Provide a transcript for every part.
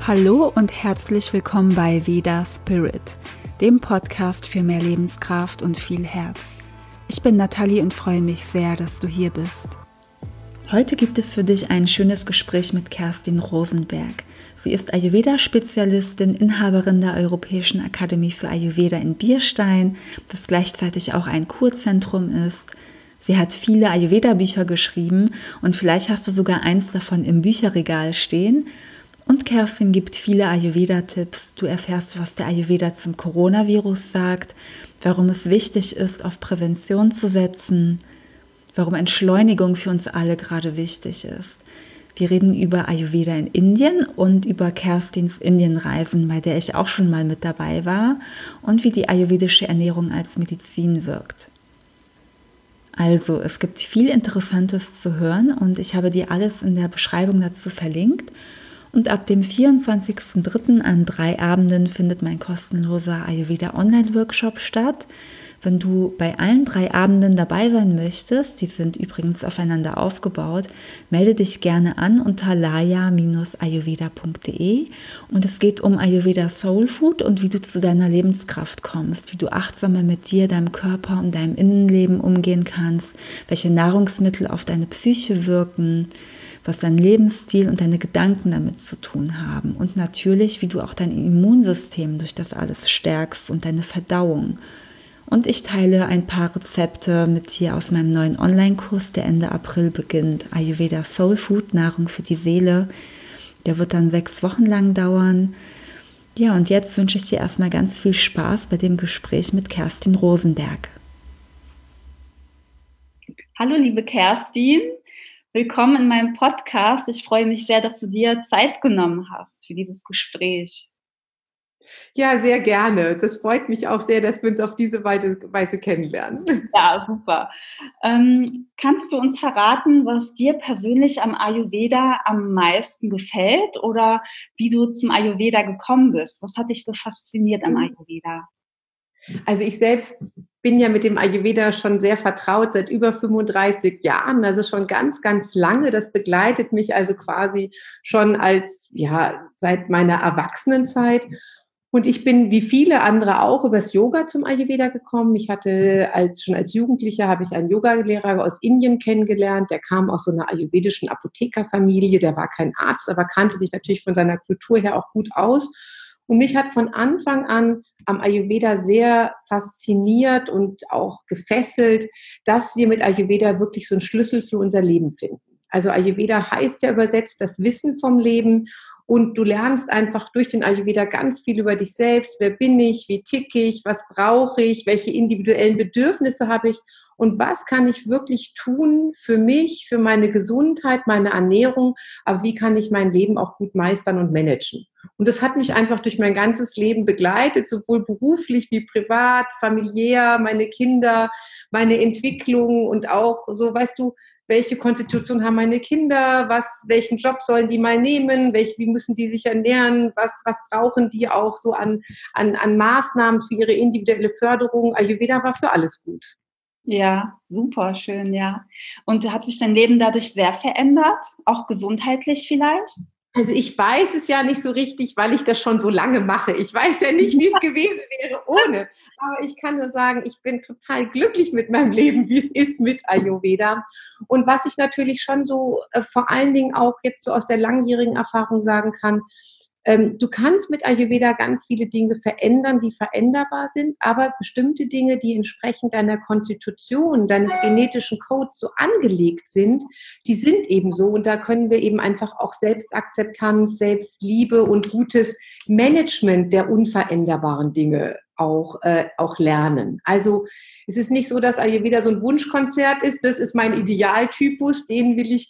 Hallo und herzlich willkommen bei Veda Spirit, dem Podcast für mehr Lebenskraft und viel Herz. Ich bin Nathalie und freue mich sehr, dass du hier bist. Heute gibt es für dich ein schönes Gespräch mit Kerstin Rosenberg. Sie ist Ayurveda-Spezialistin, Inhaberin der Europäischen Akademie für Ayurveda in Bierstein, das gleichzeitig auch ein Kurzentrum ist. Sie hat viele Ayurveda-Bücher geschrieben und vielleicht hast du sogar eins davon im Bücherregal stehen. Und Kerstin gibt viele Ayurveda-Tipps. Du erfährst, was der Ayurveda zum Coronavirus sagt, warum es wichtig ist, auf Prävention zu setzen, warum Entschleunigung für uns alle gerade wichtig ist. Wir reden über Ayurveda in Indien und über Kerstins Indienreisen, bei der ich auch schon mal mit dabei war, und wie die ayurvedische Ernährung als Medizin wirkt. Also, es gibt viel Interessantes zu hören und ich habe dir alles in der Beschreibung dazu verlinkt. Und ab dem 24.03. an 3 Abenden findet mein kostenloser Ayurveda-Online-Workshop statt. Wenn du bei allen 3 Abenden dabei sein möchtest, die sind übrigens aufeinander aufgebaut, melde dich gerne an unter laya-ayurveda.de und es geht um Ayurveda Soul Food und wie du zu deiner Lebenskraft kommst, wie du achtsamer mit dir, deinem Körper und deinem Innenleben umgehen kannst, welche Nahrungsmittel auf deine Psyche wirken, was dein Lebensstil und deine Gedanken damit zu tun haben und natürlich, wie du auch dein Immunsystem durch das alles stärkst und deine Verdauung. Und ich teile ein paar Rezepte mit dir aus meinem neuen Online-Kurs, der Ende April beginnt, Ayurveda Soul Food, Nahrung für die Seele. Der wird dann 6 Wochen lang dauern. Ja, und jetzt wünsche ich dir erstmal ganz viel Spaß bei dem Gespräch mit Kerstin Rosenberg. Hallo liebe Kerstin. Willkommen in meinem Podcast. Ich freue mich sehr, dass du dir Zeit genommen hast für dieses Gespräch. Ja, sehr gerne. Das freut mich auch sehr, dass wir uns auf diese Weise kennenlernen. Ja, super. Kannst du uns verraten, was dir persönlich am Ayurveda am meisten gefällt oder wie du zum Ayurveda gekommen bist? Was hat dich so fasziniert am Ayurveda? Also ich selbst bin ja mit dem Ayurveda schon sehr vertraut, seit über 35 Jahren, also schon ganz, ganz lange. Das begleitet mich also quasi schon seit meiner Erwachsenenzeit. Und ich bin wie viele andere auch übers Yoga zum Ayurveda gekommen. Ich hatte schon als Jugendliche habe ich einen Yogalehrer aus Indien kennengelernt. Der kam aus so einer ayurvedischen Apothekerfamilie. Der war kein Arzt, aber kannte sich natürlich von seiner Kultur her auch gut aus. Und mich hat von Anfang an am Ayurveda sehr fasziniert und auch gefesselt, dass wir mit Ayurveda wirklich so einen Schlüssel für unser Leben finden. Also Ayurveda heißt ja übersetzt das Wissen vom Leben. Und du lernst einfach durch den Ayurveda ganz viel über dich selbst. Wer bin ich? Wie ticke ich? Was brauche ich? Welche individuellen Bedürfnisse habe ich? Und was kann ich wirklich tun für mich, für meine Gesundheit, meine Ernährung? Aber wie kann ich mein Leben auch gut meistern und managen? Und das hat mich einfach durch mein ganzes Leben begleitet, sowohl beruflich wie privat, familiär, meine Kinder, meine Entwicklung und auch so, weißt du, welche Konstitution haben meine Kinder, welchen Job sollen die mal nehmen, wie müssen die sich ernähren, was brauchen die auch so an Maßnahmen für ihre individuelle Förderung. Ayurveda war für alles gut. Ja, super schön, ja. Und hat sich dein Leben dadurch sehr verändert, auch gesundheitlich vielleicht? Also ich weiß es ja nicht so richtig, weil ich das schon so lange mache. Ich weiß ja nicht, wie es gewesen wäre ohne. Aber ich kann nur sagen, ich bin total glücklich mit meinem Leben, wie es ist mit Ayurveda. Und was ich natürlich schon so vor allen Dingen auch jetzt so aus der langjährigen Erfahrung sagen kann, du kannst mit Ayurveda ganz viele Dinge verändern, die veränderbar sind, aber bestimmte Dinge, die entsprechend deiner Konstitution, deines genetischen Codes so angelegt sind, die sind eben so. Und da können wir eben einfach auch Selbstakzeptanz, Selbstliebe und gutes Management der unveränderbaren Dinge auch lernen. Also es ist nicht so, dass Ayurveda so ein Wunschkonzert ist, das ist mein Idealtypus, der will ich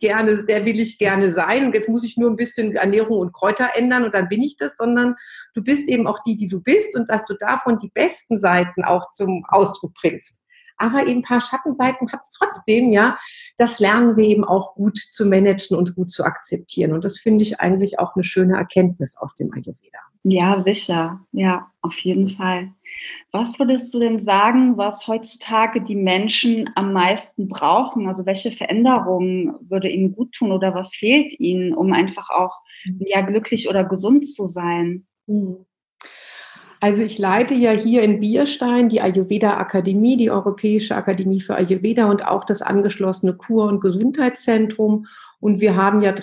gerne sein und jetzt muss ich nur ein bisschen Ernährung und Kräuter ändern und dann bin ich das, sondern du bist eben auch die du bist und dass du davon die besten Seiten auch zum Ausdruck bringst. Aber eben ein paar Schattenseiten hat es trotzdem, ja. Das lernen wir eben auch gut zu managen und gut zu akzeptieren. Und das finde ich eigentlich auch eine schöne Erkenntnis aus dem Ayurveda. Ja, sicher. Ja, auf jeden Fall. Was würdest du denn sagen, was heutzutage die Menschen am meisten brauchen? Also welche Veränderungen würde ihnen gut tun oder was fehlt ihnen, um einfach auch ja, glücklich oder gesund zu sein? Mhm. Also ich leite ja hier in Bierstein die Ayurveda-Akademie, die Europäische Akademie für Ayurveda und auch das angeschlossene Kur- und Gesundheitszentrum. Und wir haben ja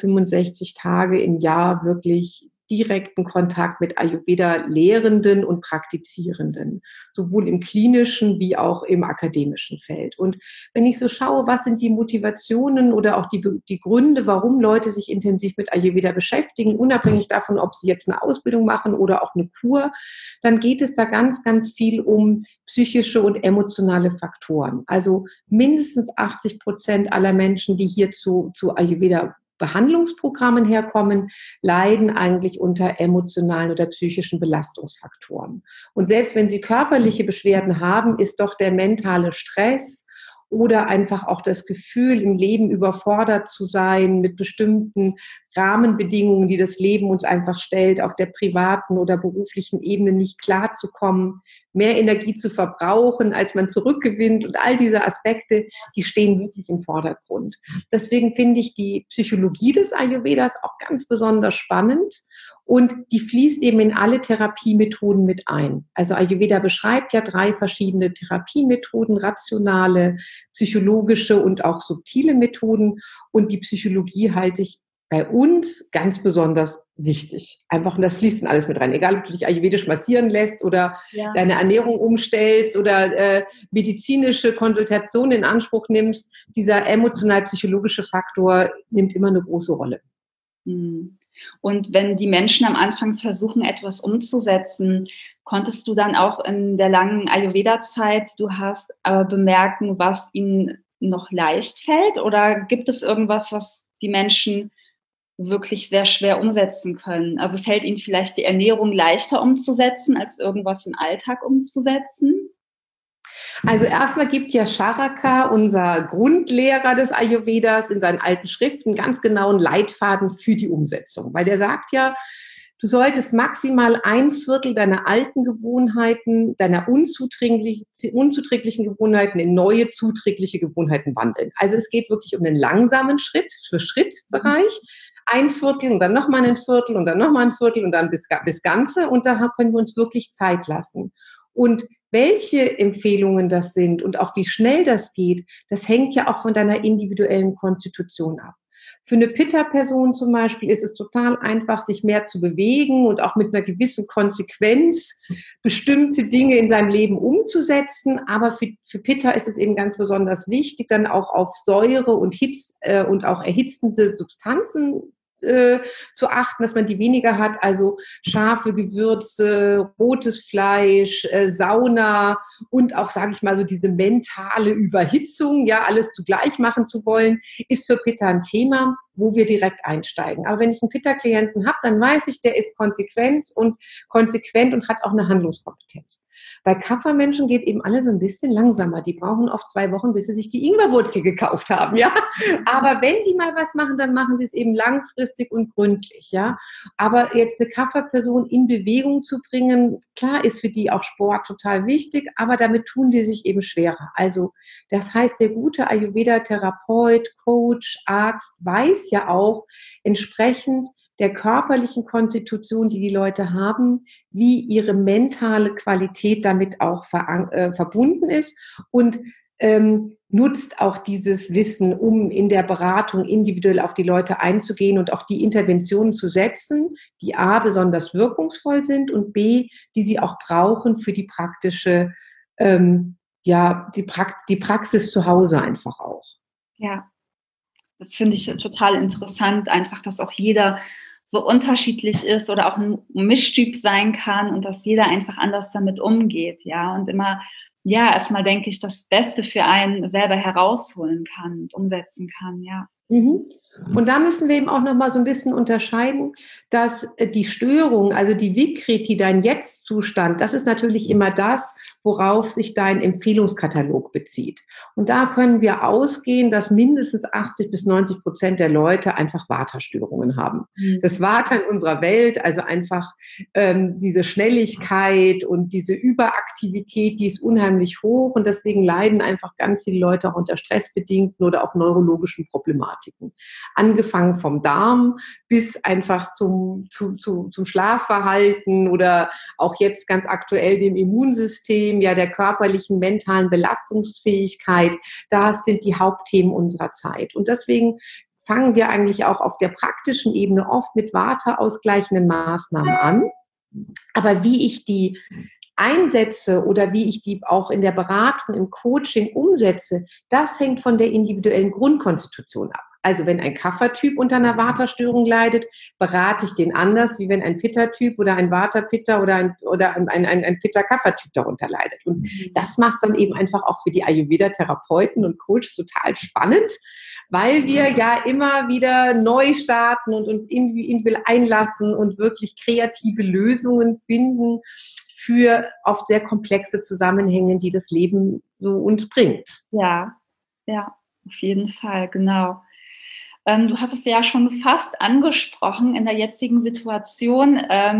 365 Tage im Jahr wirklich direkten Kontakt mit Ayurveda-Lehrenden und Praktizierenden, sowohl im klinischen wie auch im akademischen Feld. Und wenn ich so schaue, was sind die Motivationen oder auch die Gründe, warum Leute sich intensiv mit Ayurveda beschäftigen, unabhängig davon, ob sie jetzt eine Ausbildung machen oder auch eine Kur, dann geht es da ganz, ganz viel um psychische und emotionale Faktoren. Also mindestens 80% aller Menschen, die hier zu Ayurveda Behandlungsprogrammen herkommen, leiden eigentlich unter emotionalen oder psychischen Belastungsfaktoren. Und selbst wenn sie körperliche Beschwerden haben, ist doch der mentale Stress oder einfach auch das Gefühl, im Leben überfordert zu sein mit bestimmten Rahmenbedingungen, die das Leben uns einfach stellt, auf der privaten oder beruflichen Ebene nicht klarzukommen, mehr Energie zu verbrauchen, als man zurückgewinnt und all diese Aspekte, die stehen wirklich im Vordergrund. Deswegen finde ich die Psychologie des Ayurvedas auch ganz besonders spannend. Und die fließt eben in alle Therapiemethoden mit ein. Also Ayurveda beschreibt ja 3 verschiedene Therapiemethoden, rationale, psychologische und auch subtile Methoden. Und die Psychologie halte ich bei uns ganz besonders wichtig. Einfach, und das fließt in alles mit rein. Egal, ob du dich ayurvedisch massieren lässt oder Ja. deine Ernährung umstellst oder medizinische Konsultation in Anspruch nimmst, dieser emotional-psychologische Faktor nimmt immer eine große Rolle. Mhm. Und wenn die Menschen am Anfang versuchen, etwas umzusetzen, konntest du dann auch in der langen Ayurveda-Zeit, du hast bemerken, was ihnen noch leicht fällt? Oder gibt es irgendwas, was die Menschen wirklich sehr schwer umsetzen können? Also fällt ihnen vielleicht die Ernährung leichter umzusetzen, als irgendwas im Alltag umzusetzen? Also erstmal gibt ja Charaka, unser Grundlehrer des Ayurvedas, in seinen alten Schriften ganz genauen Leitfaden für die Umsetzung. Weil der sagt ja, du solltest maximal 1/4 deiner alten Gewohnheiten, deiner unzuträglichen Gewohnheiten in neue zuträgliche Gewohnheiten wandeln. Also es geht wirklich um einen langsamen Schritt-für-Schritt-Bereich. 1/4 und dann nochmal 1/4 und dann nochmal 1/4 und dann bis Ganze. Und da können wir uns wirklich Zeit lassen. Und welche Empfehlungen das sind und auch wie schnell das geht, das hängt ja auch von deiner individuellen Konstitution ab. Für eine Pitta-Person zum Beispiel ist es total einfach, sich mehr zu bewegen und auch mit einer gewissen Konsequenz bestimmte Dinge in seinem Leben umzusetzen. Aber für Pitta ist es eben ganz besonders wichtig, dann auch auf Säure und und auch erhitzende Substanzen zu achten, dass man die weniger hat, also scharfe Gewürze, rotes Fleisch, Sauna und auch, sage ich mal, so diese mentale Überhitzung, ja, alles zugleich machen zu wollen, ist für Pitta ein Thema, wo wir direkt einsteigen. Aber wenn ich einen Pitta-Klienten habe, dann weiß ich, der ist konsequent und hat auch eine Handlungskompetenz. Bei Kapha-Menschen geht eben alle so ein bisschen langsamer. Die brauchen oft 2 Wochen, bis sie sich die Ingwerwurzel gekauft haben, ja. Aber wenn die mal was machen, dann machen sie es eben langfristig und gründlich, ja. Aber jetzt eine Kapha-Person in Bewegung zu bringen, klar ist für die auch Sport total wichtig, aber damit tun die sich eben schwerer. Also das heißt, der gute Ayurveda-Therapeut, Coach, Arzt weiß ja auch entsprechend der körperlichen Konstitution, die die Leute haben, wie ihre mentale Qualität damit auch verbunden ist und nutzt auch dieses Wissen, um in der Beratung individuell auf die Leute einzugehen und auch die Interventionen zu setzen, die A, besonders wirkungsvoll sind und B, die sie auch brauchen für die praktische, die Praxis zu Hause einfach auch. Ja, das finde ich total interessant, einfach, dass auch jeder so unterschiedlich ist oder auch ein Mischtyp sein kann und dass jeder einfach anders damit umgeht, ja, und immer, ja, erstmal denke ich, das Beste für einen selber herausholen kann und umsetzen kann, ja. Mhm. Und da müssen wir eben auch noch mal so ein bisschen unterscheiden, dass die Störung, also die Vikriti, dein Jetzt-Zustand, das ist natürlich immer das, worauf sich dein Empfehlungskatalog bezieht. Und da können wir ausgehen, dass mindestens 80-90% der Leute einfach Vata-Störungen haben. Das Vata in unserer Welt, also einfach diese Schnelligkeit und diese Überaktivität, die ist unheimlich hoch und deswegen leiden einfach ganz viele Leute auch unter stressbedingten oder auch neurologischen Problematiken. Angefangen vom Darm bis einfach zum Schlafverhalten oder auch jetzt ganz aktuell dem Immunsystem, ja der körperlichen, mentalen Belastungsfähigkeit. Das sind die Hauptthemen unserer Zeit. Und deswegen fangen wir eigentlich auch auf der praktischen Ebene oft mit Vata-ausgleichenden Maßnahmen an. Aber wie ich die einsetze oder wie ich die auch in der Beratung, im Coaching umsetze, das hängt von der individuellen Grundkonstitution ab. Also wenn ein Kapha-Typ unter einer Vata-Störung leidet, berate ich den anders, wie wenn ein Pitta-Typ oder ein Vata-Pitta oder ein Pitta-Kapha-Typ darunter leidet. Und das macht es dann eben einfach auch für die Ayurveda-Therapeuten und Coaches total spannend, weil wir ja immer wieder neu starten und uns individuell einlassen und wirklich kreative Lösungen finden für oft sehr komplexe Zusammenhänge, die das Leben so uns bringt. Ja, auf jeden Fall, genau. Du hast es ja schon fast angesprochen in der jetzigen Situation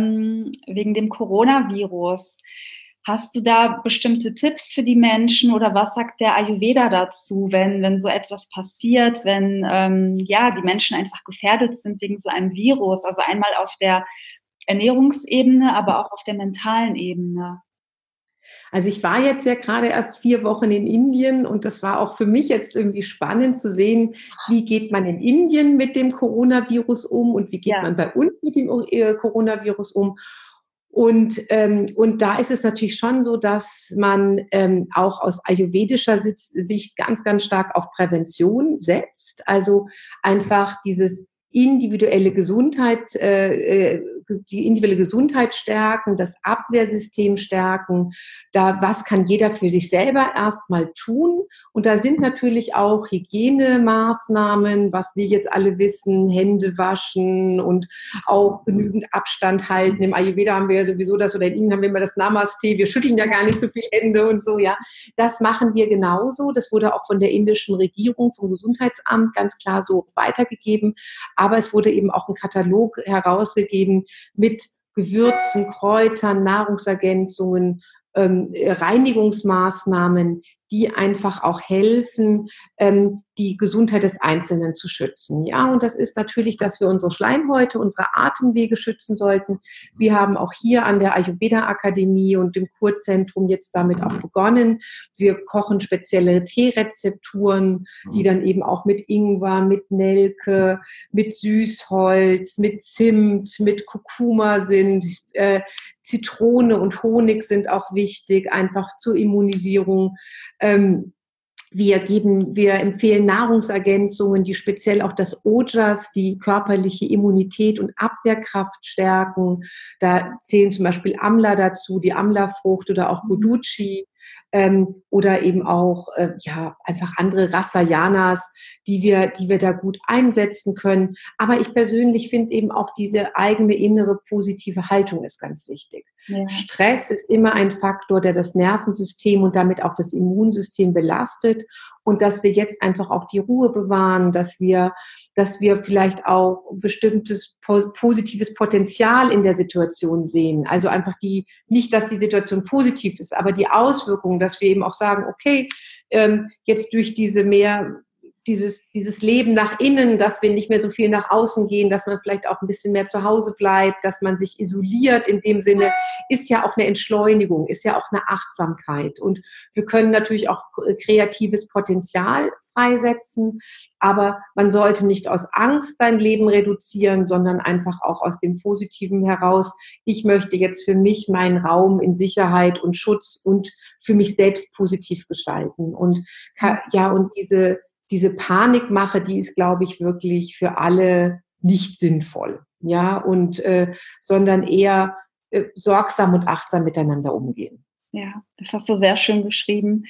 wegen dem Coronavirus. Hast du da bestimmte Tipps für die Menschen oder was sagt der Ayurveda dazu, wenn so etwas passiert, wenn die Menschen einfach gefährdet sind wegen so einem Virus? Also einmal auf der Ernährungsebene, aber auch auf der mentalen Ebene. Also ich war jetzt ja gerade erst 4 Wochen in Indien und das war auch für mich jetzt irgendwie spannend zu sehen, wie geht man in Indien mit dem Coronavirus um und wie geht man bei uns mit dem Coronavirus um. Und da ist es natürlich schon so, dass man auch aus ayurvedischer Sicht ganz, ganz stark auf Prävention setzt. Also einfach dieses individuelle Gesundheit, die individuelle Gesundheit stärken, das Abwehrsystem stärken. Da, was kann jeder für sich selber erstmal tun? Und da sind natürlich auch Hygienemaßnahmen, was wir jetzt alle wissen, Hände waschen und auch genügend Abstand halten. Im Ayurveda haben wir ja sowieso das, oder in Indien haben wir immer das Namaste. Wir schütteln ja gar nicht so viel Hände und so, ja. Das machen wir genauso. Das wurde auch von der indischen Regierung, vom Gesundheitsamt ganz klar so weitergegeben. Aber es wurde eben auch ein Katalog herausgegeben mit Gewürzen, Kräutern, Nahrungsergänzungen, Reinigungsmaßnahmen, die einfach auch helfen, die Gesundheit des Einzelnen zu schützen. Ja, und das ist natürlich, dass wir unsere Schleimhäute, unsere Atemwege schützen sollten. Wir haben auch hier an der Ayurveda-Akademie und dem Kurzentrum jetzt damit auch begonnen. Wir kochen spezielle Teerezepturen, die dann eben auch mit Ingwer, mit Nelke, mit Süßholz, mit Zimt, mit Kurkuma sind. Zitrone und Honig sind auch wichtig, einfach zur Immunisierung. Wir empfehlen Nahrungsergänzungen, die speziell auch das Ojas, die körperliche Immunität und Abwehrkraft stärken. Da zählen zum Beispiel Amla dazu, die Amla-Frucht oder auch Guduchi. Oder eben auch einfach andere Rasayanas, die wir da gut einsetzen können. Aber ich persönlich finde eben auch diese eigene innere positive Haltung ist ganz wichtig. Ja. Stress ist immer ein Faktor, der das Nervensystem und damit auch das Immunsystem belastet. Und dass wir jetzt einfach auch die Ruhe bewahren, dass wir vielleicht auch bestimmtes positives Potenzial in der Situation sehen. Also einfach nicht, dass die Situation positiv ist, aber die Auswirkungen, dass wir eben auch sagen, okay, jetzt durch dieses Leben nach innen, dass wir nicht mehr so viel nach außen gehen, dass man vielleicht auch ein bisschen mehr zu Hause bleibt, dass man sich isoliert in dem Sinne, ist ja auch eine Entschleunigung, ist ja auch eine Achtsamkeit. Und wir können natürlich auch kreatives Potenzial freisetzen, aber man sollte nicht aus Angst sein Leben reduzieren, sondern einfach auch aus dem Positiven heraus. Ich möchte jetzt für mich meinen Raum in Sicherheit und Schutz und für mich selbst positiv gestalten. Und diese Panikmache, die ist, glaube ich, wirklich für alle nicht sinnvoll, ja, und sondern eher sorgsam und achtsam miteinander umgehen. Ja, das hast du sehr schön beschrieben.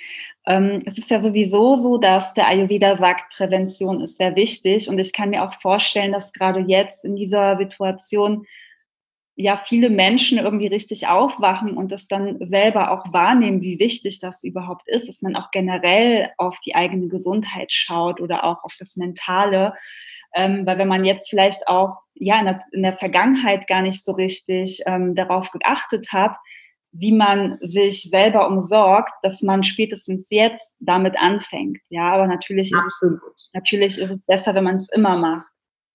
Es ist ja sowieso so, dass der Ayurveda sagt, Prävention ist sehr wichtig. Und ich kann mir auch vorstellen, dass gerade jetzt in dieser Situation ja viele Menschen irgendwie richtig aufwachen und das dann selber auch wahrnehmen, wie wichtig das überhaupt ist, dass man auch generell auf die eigene Gesundheit schaut oder auch auf das Mentale. Weil wenn man jetzt vielleicht auch ja in der Vergangenheit gar nicht so richtig darauf geachtet hat, wie man sich selber umsorgt, dass man spätestens jetzt damit anfängt. Ja, aber Absolut. natürlich ist es besser, wenn man es immer macht.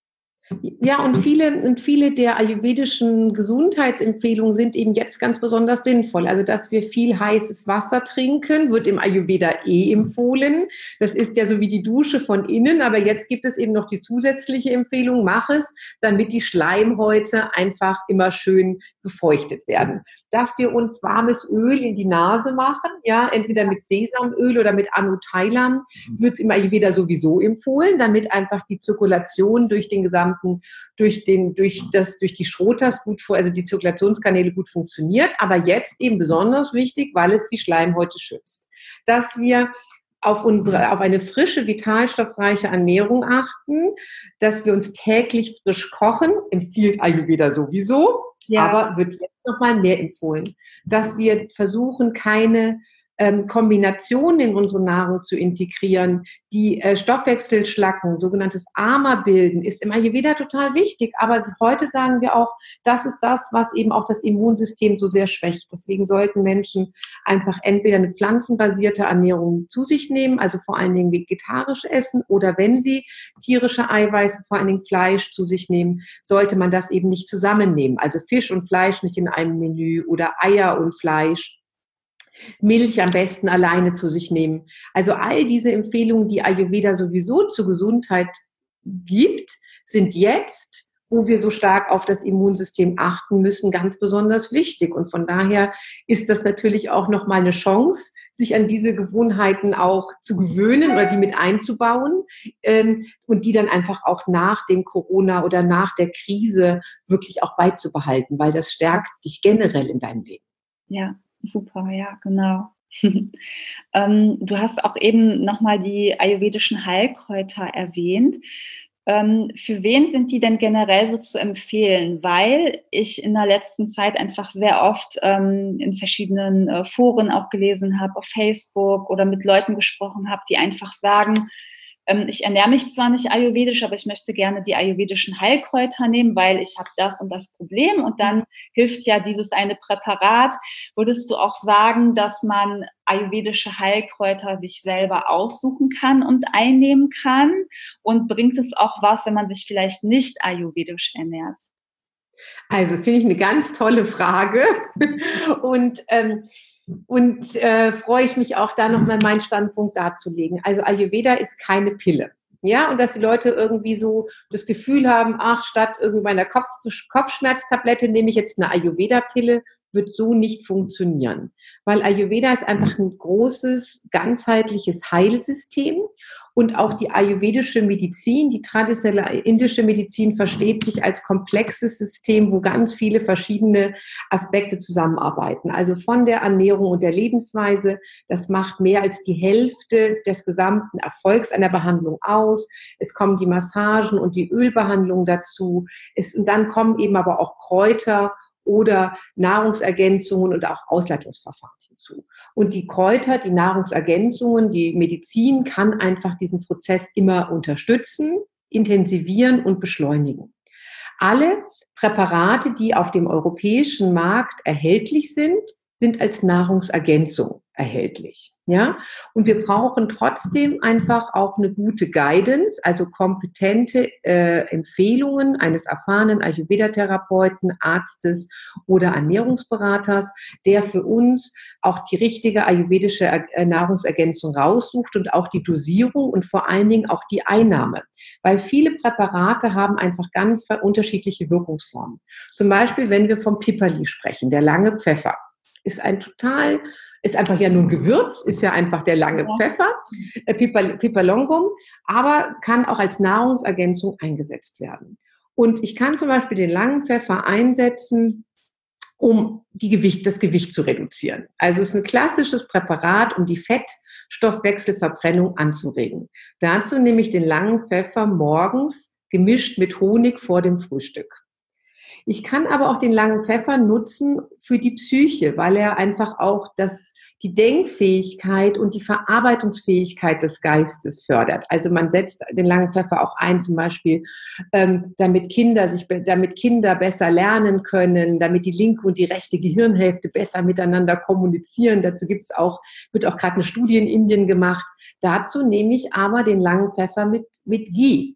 Ja, und viele der ayurvedischen Gesundheitsempfehlungen sind eben jetzt ganz besonders sinnvoll. Also, dass wir viel heißes Wasser trinken, wird im Ayurveda empfohlen. Das ist ja so wie die Dusche von innen, aber jetzt gibt es eben noch die zusätzliche Empfehlung, mach es, damit die Schleimhäute einfach immer schön befeuchtet werden. Dass wir uns warmes Öl in die Nase machen, ja, entweder mit Sesamöl oder mit Anutailam, wird im Ayurveda sowieso empfohlen, damit einfach die Zirkulation durch den gesamten durch die Schrotas also die Zirkulationskanäle gut funktioniert, aber jetzt eben besonders wichtig, weil es die Schleimhäute schützt. Dass wir auf eine frische, vitalstoffreiche Ernährung achten, dass wir uns täglich frisch kochen, empfiehlt Ayurveda sowieso, aber wird jetzt nochmal mehr empfohlen. Dass wir versuchen, keine Kombinationen in unsere Nahrung zu integrieren, die Stoffwechselschlacken, sogenanntes Ama bilden, ist im Ayurveda total wichtig. Aber heute sagen wir auch, das ist das, was eben auch das Immunsystem so sehr schwächt. Deswegen sollten Menschen einfach entweder eine pflanzenbasierte Ernährung zu sich nehmen, also vor allen Dingen vegetarisch essen, oder wenn sie tierische Eiweiße, vor allen Dingen Fleisch zu sich nehmen, sollte man das eben nicht zusammennehmen. Also Fisch und Fleisch nicht in einem Menü oder Eier und Fleisch. Milch am besten alleine zu sich nehmen. Also all diese Empfehlungen, die Ayurveda sowieso zur Gesundheit gibt, sind jetzt, wo wir so stark auf das Immunsystem achten müssen, ganz besonders wichtig. Und von daher ist das natürlich auch nochmal eine Chance, sich an diese Gewohnheiten auch zu gewöhnen oder die mit einzubauen und die dann einfach auch nach dem Corona oder nach der Krise wirklich auch beizubehalten, weil das stärkt dich generell in deinem Leben. Ja. Super, ja, genau. Du hast auch eben nochmal die ayurvedischen Heilkräuter erwähnt. Für wen sind die denn generell so zu empfehlen? Weil ich in der letzten Zeit einfach sehr oft in verschiedenen Foren auch gelesen habe, auf Facebook oder mit Leuten gesprochen habe, die einfach sagen, ich ernähre mich zwar nicht ayurvedisch, aber ich möchte gerne die ayurvedischen Heilkräuter nehmen, weil ich habe das und das Problem und dann hilft ja dieses eine Präparat. Würdest du auch sagen, dass man ayurvedische Heilkräuter sich selber aussuchen kann und einnehmen kann? Und bringt es auch was, wenn man sich vielleicht nicht ayurvedisch ernährt? Also finde ich eine ganz tolle Frage und freue ich mich auch, da nochmal meinen Standpunkt darzulegen. Also Ayurveda ist keine Pille. Ja, und dass die Leute irgendwie so das Gefühl haben, ach, statt irgendwie meiner Kopfschmerztablette nehme ich jetzt eine Ayurveda-Pille, wird so nicht funktionieren. Weil Ayurveda ist einfach ein großes, ganzheitliches Heilsystem. Und auch die ayurvedische Medizin, die traditionelle indische Medizin, versteht sich als komplexes System, wo ganz viele verschiedene Aspekte zusammenarbeiten. Also von der Ernährung und der Lebensweise, das macht mehr als die Hälfte des gesamten Erfolgs einer Behandlung aus. Es kommen die Massagen und die Ölbehandlung dazu. Und dann kommen eben aber auch Kräuter oder Nahrungsergänzungen und auch Ausleitungsverfahren hinzu. Und die Kräuter, die Nahrungsergänzungen, die Medizin kann einfach diesen Prozess immer unterstützen, intensivieren und beschleunigen. Alle Präparate, die auf dem europäischen Markt erhältlich sind als Nahrungsergänzung erhältlich. Ja? Und wir brauchen trotzdem einfach auch eine gute Guidance, also kompetente Empfehlungen eines erfahrenen Ayurveda-Therapeuten, Arztes oder Ernährungsberaters, der für uns auch die richtige ayurvedische Nahrungsergänzung raussucht und auch die Dosierung und vor allen Dingen auch die Einnahme. Weil viele Präparate haben einfach ganz unterschiedliche Wirkungsformen. Zum Beispiel, wenn wir vom Pipperli sprechen, der lange Pfeffer. Ist einfach ja nur ein Gewürz, ist ja einfach der lange Pfeffer, Pipalongum, aber kann auch als Nahrungsergänzung eingesetzt werden. Und ich kann zum Beispiel den langen Pfeffer einsetzen, um das Gewicht zu reduzieren. Also es ist ein klassisches Präparat, um die Stoffwechselverbrennung anzuregen. Dazu nehme ich den langen Pfeffer morgens gemischt mit Honig vor dem Frühstück. Ich kann aber auch den langen Pfeffer nutzen für die Psyche, weil er einfach auch die Denkfähigkeit und die Verarbeitungsfähigkeit des Geistes fördert. Also man setzt den langen Pfeffer auch ein, zum Beispiel, damit Kinder besser lernen können, damit die linke und die rechte Gehirnhälfte besser miteinander kommunizieren. Dazu wird auch gerade eine Studie in Indien gemacht. Dazu nehme ich aber den langen Pfeffer mit Ghee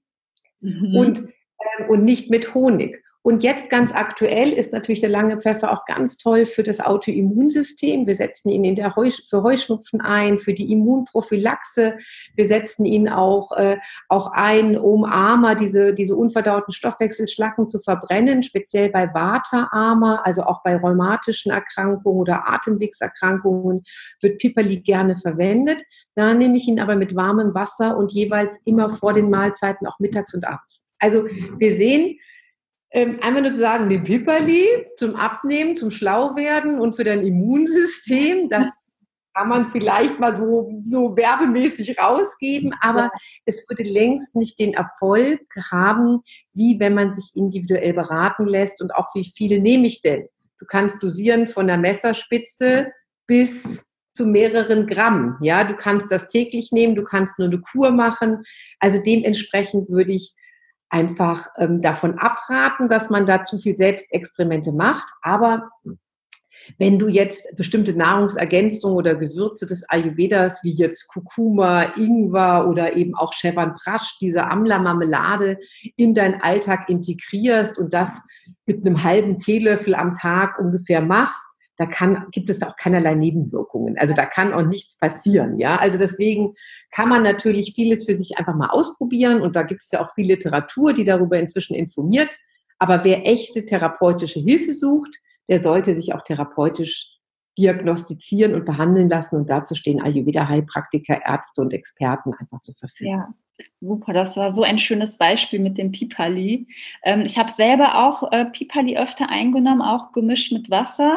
und nicht mit Honig. Und jetzt ganz aktuell ist natürlich der lange Pfeffer auch ganz toll für das Autoimmunsystem. Wir setzen ihn für Heuschnupfen ein, für die Immunprophylaxe. Wir setzen ihn auch ein, um diese unverdauten Stoffwechselschlacken zu verbrennen, speziell bei Vata-Ama, also auch bei rheumatischen Erkrankungen oder Atemwegserkrankungen wird Piperli gerne verwendet. Da nehme ich ihn aber mit warmem Wasser und jeweils immer vor den Mahlzeiten, auch mittags und abends. Also wir sehen, einfach nur zu sagen, den Piperli zum Abnehmen, zum Schlauwerden und für dein Immunsystem, das kann man vielleicht mal so werbemäßig rausgeben, aber es würde längst nicht den Erfolg haben, wie wenn man sich individuell beraten lässt und auch wie viele nehme ich denn? Du kannst dosieren von der Messerspitze bis zu mehreren Gramm. Ja, du kannst das täglich nehmen, du kannst nur eine Kur machen. Also dementsprechend würde ich einfach davon abraten, dass man da zu viel Selbstexperimente macht. Aber wenn du jetzt bestimmte Nahrungsergänzungen oder Gewürze des Ayurvedas, wie jetzt Kurkuma, Ingwer oder eben auch Chyawanprash, diese Amla-Marmelade, in deinen Alltag integrierst und das mit einem halben Teelöffel am Tag ungefähr machst, gibt es auch keinerlei Nebenwirkungen. Also da kann auch nichts passieren. Ja, also deswegen kann man natürlich vieles für sich einfach mal ausprobieren und da gibt es ja auch viel Literatur, die darüber inzwischen informiert. Aber wer echte therapeutische Hilfe sucht, der sollte sich auch therapeutisch diagnostizieren und behandeln lassen und dazu stehen Ayurveda-Heilpraktiker, Ärzte und Experten einfach zur Verfügung. Ja. Super, das war so ein schönes Beispiel mit dem Piperli. Ich habe selber auch Piperli öfter eingenommen, auch gemischt mit Wasser,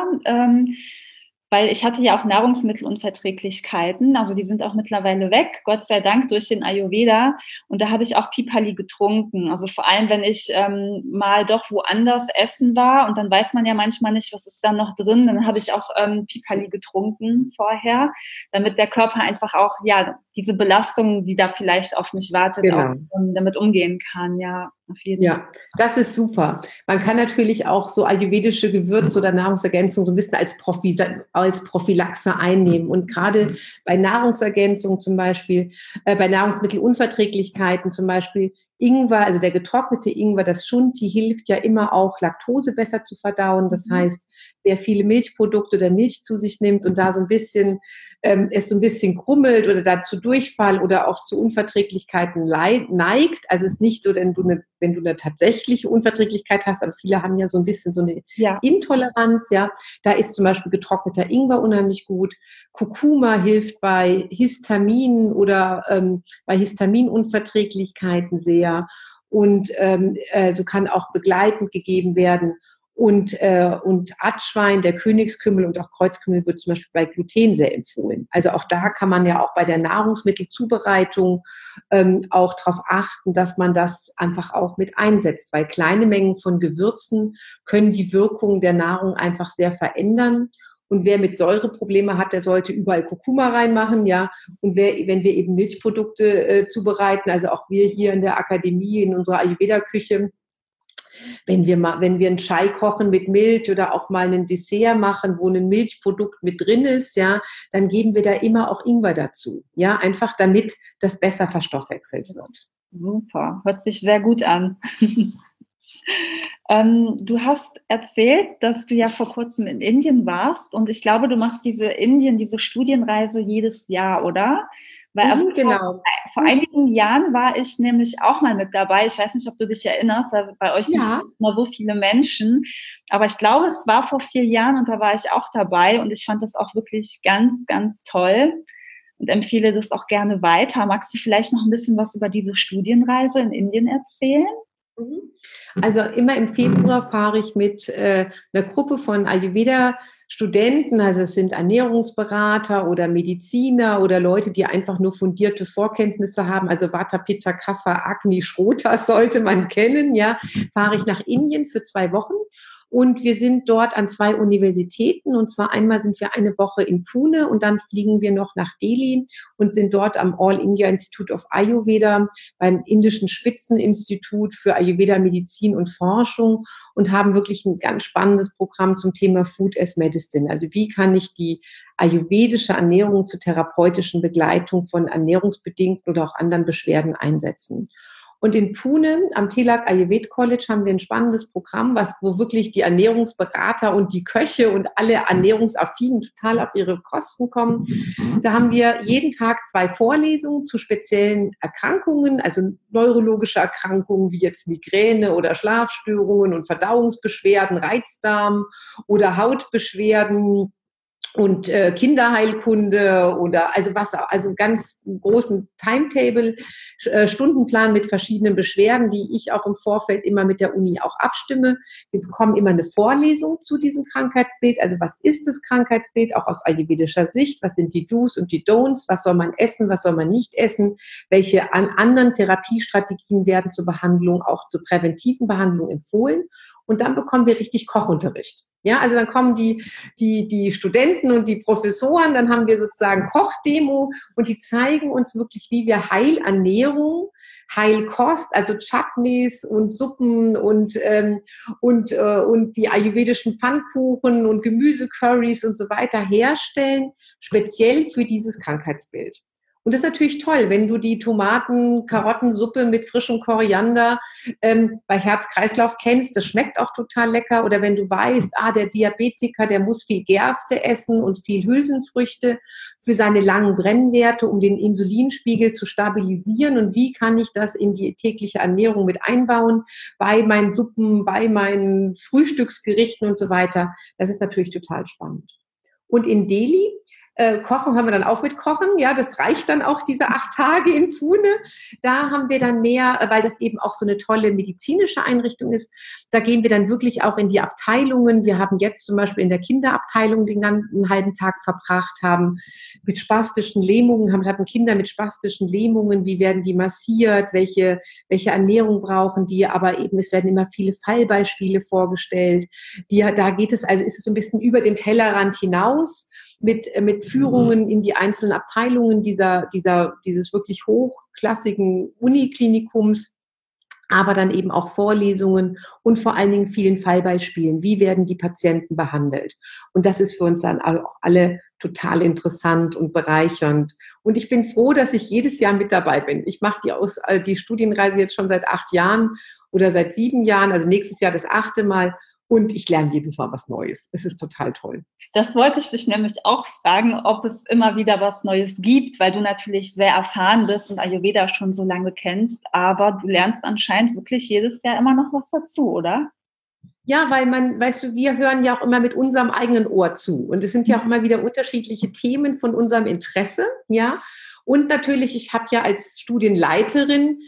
weil ich hatte ja auch Nahrungsmittelunverträglichkeiten, also die sind auch mittlerweile weg, Gott sei Dank durch den Ayurveda. Und da habe ich auch Piperli getrunken. Also vor allem, wenn ich mal doch woanders essen war und dann weiß man ja manchmal nicht, was ist da noch drin, dann habe ich auch Piperli getrunken vorher, damit der Körper einfach auch diese Belastung, die da vielleicht auf mich wartet, genau, auch damit umgehen kann. Ja, auf jeden Fall. Ja, das ist super. Man kann natürlich auch so ayurvedische Gewürze oder Nahrungsergänzungen so ein bisschen als Prophylaxe einnehmen. Und gerade bei Nahrungsergänzungen zum Beispiel, bei Nahrungsmittelunverträglichkeiten zum Beispiel, Ingwer, also der getrocknete Ingwer, das Shunti, hilft ja immer auch, Laktose besser zu verdauen. Das heißt, wer viele Milchprodukte oder Milch zu sich nimmt und da so ein bisschen es so ein bisschen krummelt oder dazu Durchfall oder auch zu Unverträglichkeiten neigt, also es ist nicht so, wenn du eine tatsächliche Unverträglichkeit hast, aber viele haben ja so ein bisschen so eine Intoleranz, ja, da ist zum Beispiel getrockneter Ingwer unheimlich gut. Kurkuma hilft bei Histamin oder bei Histaminunverträglichkeiten sehr. Und so kann auch begleitend gegeben werden. Und Atschwein, der Königskümmel und auch Kreuzkümmel wird zum Beispiel bei Gluten sehr empfohlen. Also auch da kann man ja auch bei der Nahrungsmittelzubereitung auch darauf achten, dass man das einfach auch mit einsetzt, weil kleine Mengen von Gewürzen können die Wirkung der Nahrung einfach sehr verändern. Und wer mit Säureprobleme hat, der sollte überall Kurkuma reinmachen, ja. Und wenn wir eben Milchprodukte zubereiten, also auch wir hier in der Akademie, in unserer Ayurveda-Küche, wenn wir einen Chai kochen mit Milch oder auch mal ein Dessert machen, wo ein Milchprodukt mit drin ist, ja, dann geben wir da immer auch Ingwer dazu, ja, einfach damit das besser verstoffwechselt wird. Super, hört sich sehr gut an. Du hast erzählt, dass du ja vor kurzem in Indien warst und ich glaube, du machst diese Studienreise jedes Jahr, oder? Weil genau. Vor einigen Jahren war ich nämlich auch mal mit dabei. Ich weiß nicht, ob du dich erinnerst, weil bei euch sind immer so viele Menschen. Aber ich glaube, es war vor 4 Jahren und da war ich auch dabei und ich fand das auch wirklich ganz, ganz toll und empfehle das auch gerne weiter. Magst du vielleicht noch ein bisschen was über diese Studienreise in Indien erzählen? Mhm. Also immer im Februar fahre ich mit einer Gruppe von Ayurveda-Studenten, also es sind Ernährungsberater oder Mediziner oder Leute, die einfach nur fundierte Vorkenntnisse haben, also Vata, Pitta, Kapha, Agni, Shrotas sollte man kennen, ja, fahre ich nach Indien für 2 Wochen. Und wir sind dort an 2 Universitäten. Und zwar einmal sind wir eine Woche in Pune und dann fliegen wir noch nach Delhi und sind dort am All India Institute of Ayurveda, beim indischen Spitzeninstitut für Ayurveda Medizin und Forschung und haben wirklich ein ganz spannendes Programm zum Thema Food as Medicine. Also wie kann ich die ayurvedische Ernährung zur therapeutischen Begleitung von ernährungsbedingten oder auch anderen Beschwerden einsetzen. Und in Pune am Tilak Ayurved College haben wir ein spannendes Programm, wo wirklich die Ernährungsberater und die Köche und alle Ernährungsaffinen total auf ihre Kosten kommen. Da haben wir jeden Tag 2 Vorlesungen zu speziellen Erkrankungen, also neurologische Erkrankungen wie jetzt Migräne oder Schlafstörungen und Verdauungsbeschwerden, Reizdarm oder Hautbeschwerden und Kinderheilkunde oder also ganz großen Timetable, Stundenplan mit verschiedenen Beschwerden, die ich auch im Vorfeld immer mit der Uni auch abstimme. Wir bekommen immer eine Vorlesung zu diesem Krankheitsbild. Also was ist das Krankheitsbild, auch aus ayurvedischer Sicht? Was sind die Do's und die Don'ts? Was soll man essen? Was soll man nicht essen? Welche anderen Therapiestrategien werden zur Behandlung, auch zur präventiven Behandlung empfohlen? Und dann bekommen wir richtig Kochunterricht. Ja, also dann kommen die Studenten und die Professoren, dann haben wir sozusagen Kochdemo und die zeigen uns wirklich, wie wir Heilernährung, Heilkost, also Chutneys und Suppen und die ayurvedischen Pfannkuchen und Gemüsecurrys und so weiter herstellen, speziell für dieses Krankheitsbild. Und das ist natürlich toll, wenn du die Tomaten-Karottensuppe mit frischem Koriander bei Herz-Kreislauf kennst, das schmeckt auch total lecker. Oder wenn du weißt, der Diabetiker, der muss viel Gerste essen und viel Hülsenfrüchte für seine langen Brennwerte, um den Insulinspiegel zu stabilisieren. Und wie kann ich das in die tägliche Ernährung mit einbauen, bei meinen Suppen, bei meinen Frühstücksgerichten und so weiter. Das ist natürlich total spannend. Und in Delhi Kochen haben wir dann auch mit Kochen, ja, das reicht dann auch, diese 8 Tage in Pune. Da haben wir dann mehr, weil das eben auch so eine tolle medizinische Einrichtung ist, da gehen wir dann wirklich auch in die Abteilungen. Wir haben jetzt zum Beispiel in der Kinderabteilung den ganzen halben Tag verbracht, haben mit spastischen Lähmungen, hatten Kinder mit spastischen Lähmungen, wie werden die massiert, welche Ernährung brauchen die, aber eben es werden immer viele Fallbeispiele vorgestellt. Da geht es, also ist es so ein bisschen über den Tellerrand hinaus, mit Führungen in die einzelnen Abteilungen dieses wirklich hochklassigen Uniklinikums, aber dann eben auch Vorlesungen und vor allen Dingen vielen Fallbeispielen. Wie werden die Patienten behandelt? Und das ist für uns dann auch alle total interessant und bereichernd. Und ich bin froh, dass ich jedes Jahr mit dabei bin. Ich mache die Studienreise jetzt schon seit 8 Jahren oder seit 7 Jahren, also nächstes Jahr das 8. Mal. Und ich lerne jedes Mal was Neues. Es ist total toll. Das wollte ich dich nämlich auch fragen, ob es immer wieder was Neues gibt, weil du natürlich sehr erfahren bist und Ayurveda schon so lange kennst, aber du lernst anscheinend wirklich jedes Jahr immer noch was dazu, oder? Ja, weil weißt du, wir hören ja auch immer mit unserem eigenen Ohr zu. Und es sind ja auch immer wieder unterschiedliche Themen von unserem Interesse, ja. Und natürlich, ich habe ja als Studienleiterin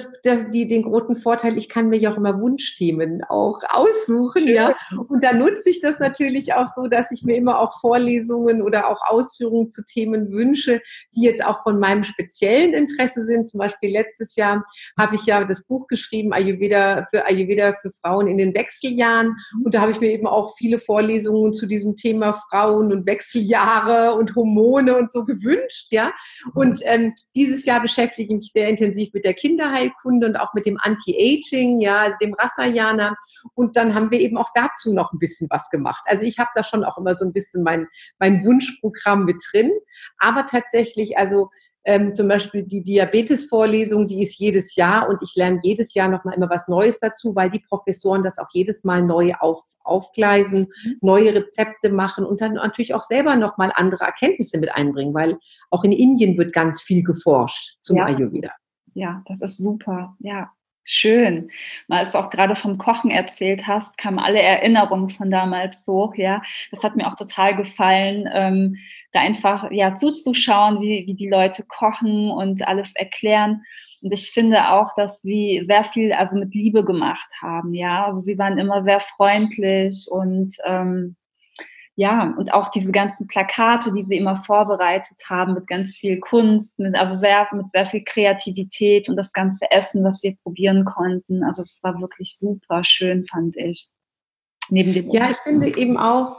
den großen Vorteil, ich kann mir ja auch immer Wunschthemen auch aussuchen, ja. Und da nutze ich das natürlich auch so, dass ich mir immer auch Vorlesungen oder auch Ausführungen zu Themen wünsche, die jetzt auch von meinem speziellen Interesse sind. Zum Beispiel letztes Jahr habe ich ja das Buch geschrieben, Ayurveda für Frauen in den Wechseljahren. Und da habe ich mir eben auch viele Vorlesungen zu diesem Thema Frauen und Wechseljahre und Hormone und so gewünscht, ja. Und dieses Jahr beschäftige ich mich sehr intensiv mit der Kinderheilkunde und auch mit dem Anti-Aging, ja, also dem Rasayana. Und dann haben wir eben auch dazu noch ein bisschen was gemacht. Also ich habe da schon auch immer so ein bisschen mein Wunschprogramm mit drin. Aber tatsächlich, also zum Beispiel die Diabetes-Vorlesung, die ist jedes Jahr und ich lerne jedes Jahr noch mal immer was Neues dazu, weil die Professoren das auch jedes Mal neu aufgleisen, neue Rezepte machen und dann natürlich auch selber noch mal andere Erkenntnisse mit einbringen, weil auch in Indien wird ganz viel geforscht zum Ayurveda. Ja, das ist super. Ja, schön. Als du auch gerade vom Kochen erzählt hast, kamen alle Erinnerungen von damals hoch. Ja, das hat mir auch total gefallen, da einfach zuzuschauen, wie die Leute kochen und alles erklären. Und ich finde auch, dass sie sehr viel also mit Liebe gemacht haben, ja. Also sie waren immer sehr freundlich und ja, und auch diese ganzen Plakate, die sie immer vorbereitet haben mit ganz viel Kunst, mit sehr viel Kreativität und das ganze Essen, was wir probieren konnten. Also es war wirklich super schön, fand ich. Neben dem Ja, ich finde eben auch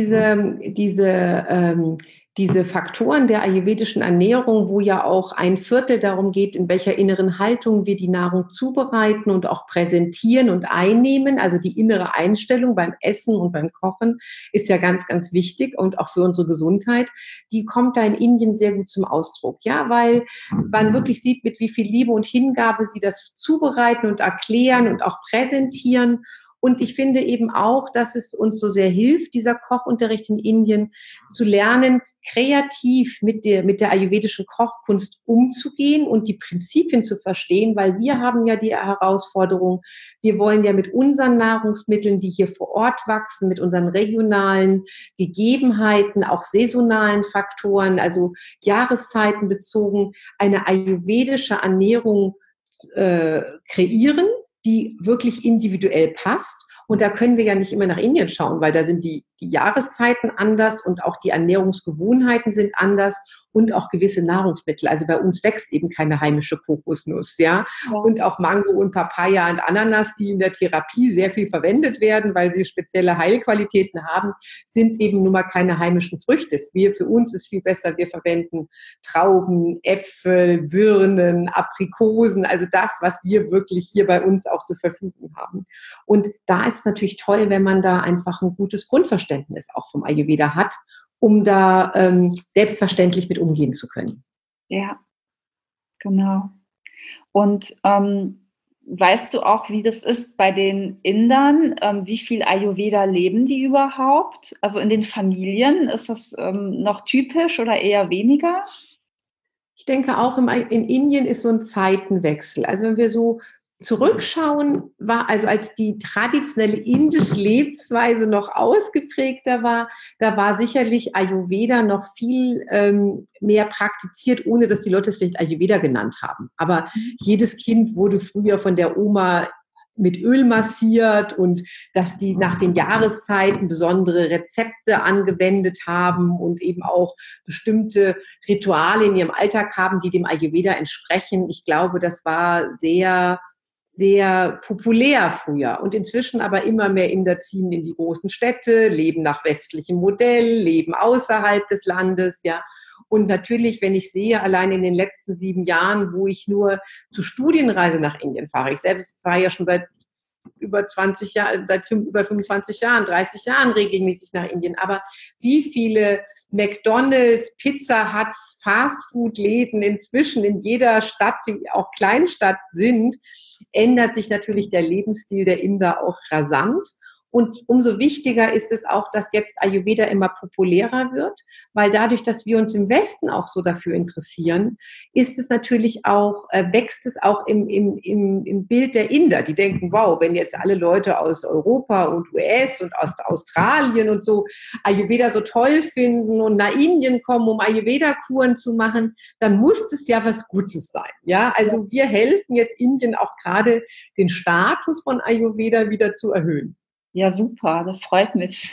diese Faktoren der ayurvedischen Ernährung, wo ja auch ein Viertel darum geht, in welcher inneren Haltung wir die Nahrung zubereiten und auch präsentieren und einnehmen. Also die innere Einstellung beim Essen und beim Kochen ist ja ganz, ganz wichtig und auch für unsere Gesundheit. Die kommt da in Indien sehr gut zum Ausdruck, ja, weil man wirklich sieht, mit wie viel Liebe und Hingabe sie das zubereiten und erklären und auch präsentieren. Und ich finde eben auch, dass es uns so sehr hilft, dieser Kochunterricht in Indien, zu lernen, kreativ mit der ayurvedischen Kochkunst umzugehen und die Prinzipien zu verstehen, weil wir haben ja die Herausforderung, wir wollen ja mit unseren Nahrungsmitteln, die hier vor Ort wachsen, mit unseren regionalen Gegebenheiten, auch saisonalen Faktoren, also Jahreszeiten bezogen, eine ayurvedische Ernährung kreieren, die wirklich individuell passt. Und da können wir ja nicht immer nach Indien schauen, weil da sind die Jahreszeiten anders und auch die Ernährungsgewohnheiten sind anders und auch gewisse Nahrungsmittel. Also bei uns wächst eben keine heimische Kokosnuss, ja. Und auch Mango und Papaya und Ananas, die in der Therapie sehr viel verwendet werden, weil sie spezielle Heilqualitäten haben, sind eben nun mal keine heimischen Früchte. Für uns ist viel besser, wir verwenden Trauben, Äpfel, Birnen, Aprikosen, also das, was wir wirklich hier bei uns auch zur Verfügung haben. Und da ist es natürlich toll, wenn man da einfach ein gutes Grundverständnis auch vom Ayurveda hat, um da selbstverständlich mit umgehen zu können. Ja, genau. Und weißt du auch, wie das ist bei den Indern? Wie viel Ayurveda leben die überhaupt? Also in den Familien, ist das noch typisch oder eher weniger? Ich denke auch in Indien ist so ein Zeitenwechsel. Also wenn wir so zurückschauen, also als die traditionelle indische Lebensweise noch ausgeprägter war, da war sicherlich Ayurveda noch viel mehr praktiziert, ohne dass die Leute es vielleicht Ayurveda genannt haben. Aber jedes Kind wurde früher von der Oma mit Öl massiert und dass die nach den Jahreszeiten besondere Rezepte angewendet haben und eben auch bestimmte Rituale in ihrem Alltag haben, die dem Ayurveda entsprechen. Ich glaube, das war sehr, sehr populär früher und inzwischen aber immer mehr Inder ziehen in die großen Städte, leben nach westlichem Modell, leben außerhalb des Landes, ja. Und natürlich, wenn ich sehe, allein in den letzten 7 Jahren, wo ich nur zur Studienreise nach Indien fahre, ich selbst fahre ja schon seit über 20 Jahren, über 25 Jahren, 30 Jahren regelmäßig nach Indien. Aber wie viele McDonald's, Pizza Huts, Fastfood-Läden inzwischen in jeder Stadt, die auch Kleinstadt sind, ändert sich natürlich der Lebensstil der Inder auch rasant. Und umso wichtiger ist es auch, dass jetzt Ayurveda immer populärer wird, weil dadurch, dass wir uns im Westen auch so dafür interessieren, ist es natürlich auch, wächst es auch im Bild der Inder. Die denken, wow, wenn jetzt alle Leute aus Europa und US und aus Australien und so Ayurveda so toll finden und nach Indien kommen, um Ayurveda-Kuren zu machen, dann muss es ja was Gutes sein. Ja, also wir helfen jetzt Indien auch gerade, den Status von Ayurveda wieder zu erhöhen. Ja, super, das freut mich.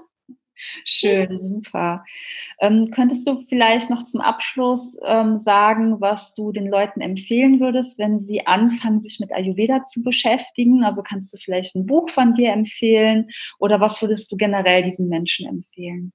Schön, super. Könntest du vielleicht noch zum Abschluss sagen, was du den Leuten empfehlen würdest, wenn sie anfangen, sich mit Ayurveda zu beschäftigen? Also kannst du vielleicht ein Buch von dir empfehlen oder was würdest du generell diesen Menschen empfehlen?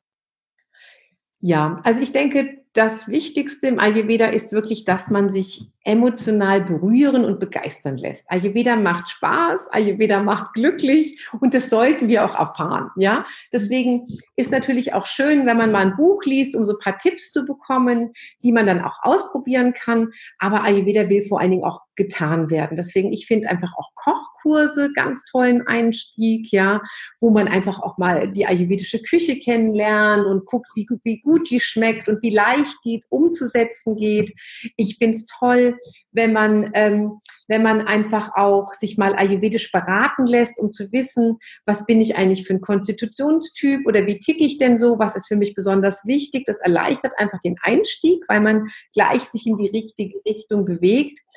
Ja, also ich denke, das Wichtigste im Ayurveda ist wirklich, dass man sich emotional berühren und begeistern lässt. Ayurveda macht Spaß, Ayurveda macht glücklich und das sollten wir auch erfahren. Ja, deswegen ist natürlich auch schön, wenn man mal ein Buch liest, um so ein paar Tipps zu bekommen, die man dann auch ausprobieren kann. Aber Ayurveda will vor allen Dingen auch getan werden. Deswegen, ich finde einfach auch Kochkurse ganz tollen Einstieg, ja, wo man einfach auch mal die ayurvedische Küche kennenlernt und guckt, wie gut die schmeckt und wie leicht die umzusetzen geht. Ich finde es toll, wenn man einfach auch sich mal ayurvedisch beraten lässt, um zu wissen, was bin ich eigentlich für ein Konstitutionstyp oder wie ticke ich denn so, was ist für mich besonders wichtig. Das erleichtert einfach den Einstieg, weil man gleich sich in die richtige Richtung bewegt.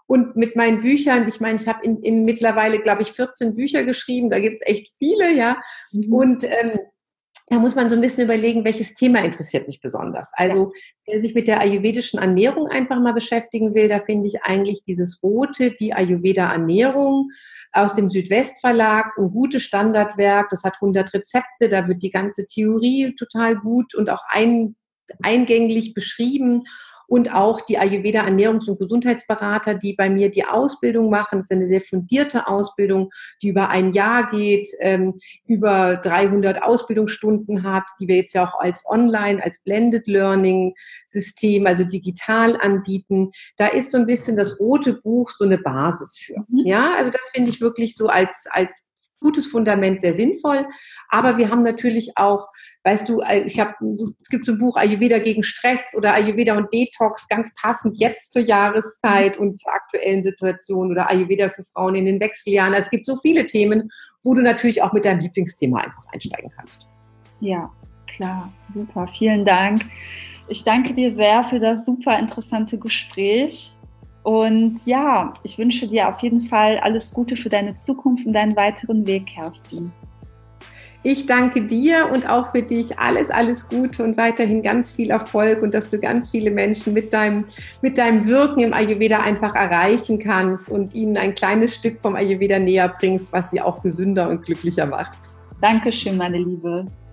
Und mit meinen Büchern, ich meine, ich habe in mittlerweile, glaube ich, 14 Bücher geschrieben, da gibt es echt viele, ja. Und da muss man so ein bisschen überlegen, welches Thema interessiert mich besonders. Also wer sich mit der ayurvedischen Ernährung einfach mal beschäftigen will, da finde ich eigentlich dieses Rote, die Ayurveda-Ernährung aus dem Südwest-Verlag, ein gutes Standardwerk, das hat 100 Rezepte, da wird die ganze Theorie total gut und auch eingänglich beschrieben. Und auch die Ayurveda-Ernährungs- und Gesundheitsberater, die bei mir die Ausbildung machen. Das ist eine sehr fundierte Ausbildung, die über ein Jahr geht, über 300 Ausbildungsstunden hat, die wir jetzt ja auch als Online, als Blended Learning System, also digital anbieten. Da ist so ein bisschen das rote Buch so eine Basis für. Ja, also das finde ich wirklich so als gutes Fundament sehr sinnvoll. Aber wir haben natürlich auch, weißt du, es gibt so ein Buch Ayurveda gegen Stress oder Ayurveda und Detox, ganz passend jetzt zur Jahreszeit und zur aktuellen Situation, oder Ayurveda für Frauen in den Wechseljahren. Es gibt so viele Themen, wo du natürlich auch mit deinem Lieblingsthema einfach einsteigen kannst. Ja, klar, super, vielen Dank. Ich danke dir sehr für das super interessante Gespräch. Und ja, ich wünsche dir auf jeden Fall alles Gute für deine Zukunft und deinen weiteren Weg, Kerstin. Ich danke dir und auch für dich alles Gute und weiterhin ganz viel Erfolg und dass du ganz viele Menschen mit deinem Wirken im Ayurveda einfach erreichen kannst und ihnen ein kleines Stück vom Ayurveda näher bringst, was sie auch gesünder und glücklicher macht. Dankeschön, meine Liebe.